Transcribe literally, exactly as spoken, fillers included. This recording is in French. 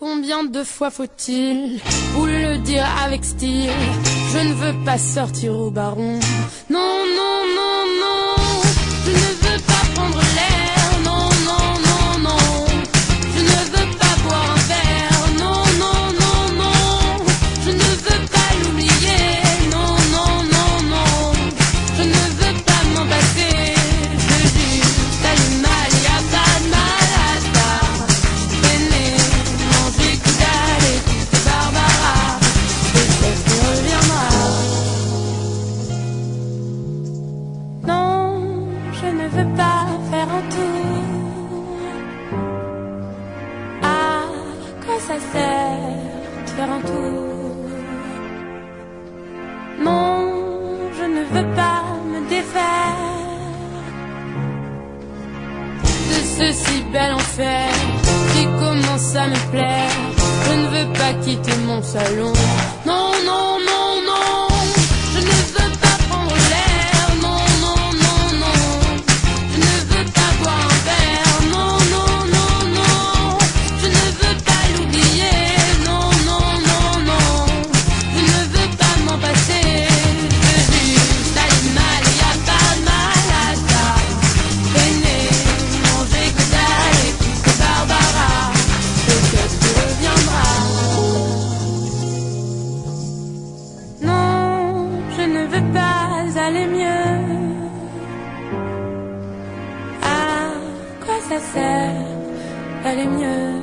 Combien de fois faut-il vous le dire avec style? Je ne veux pas sortir au baron. Non, non, non, non. Je ne veux pas prendre l'air. Non, non, non, non. Je ne veux pas boire un verre. Non, non, non, non. Je ne veux pas l'oublier. Non, non, non, non. Je ne veux pas m'en passer. Je veux juste aller mal, y a pas de mal à ça. Traîner, manger, que dalle, écouter Barbara. Peut-être qu'il reviendra. Non, je ne veux pas faire un tour. À quoi ça sert de faire un tour? Non, je ne veux pas me défaire de ce si bel enfer qui commence à me plaire. Je ne veux pas quitter mon salon. Non, non, non, non. Je ne veux pas prendre l'air. Non, non, non, non. Je ne veux pas boire un verre. Non, non, non, non. Je ne veux pas l'oublier. Non, non, non, non. Je ne veux pas m'en passer. Je veux juste aller mal, y a pas de mal à ça. Traîner, manger, que dalle, écouter Barbara. Peut-être qu'il reviendra. Non, je ne veux pas aller mieux. À quoi ça sert d'aller mieux?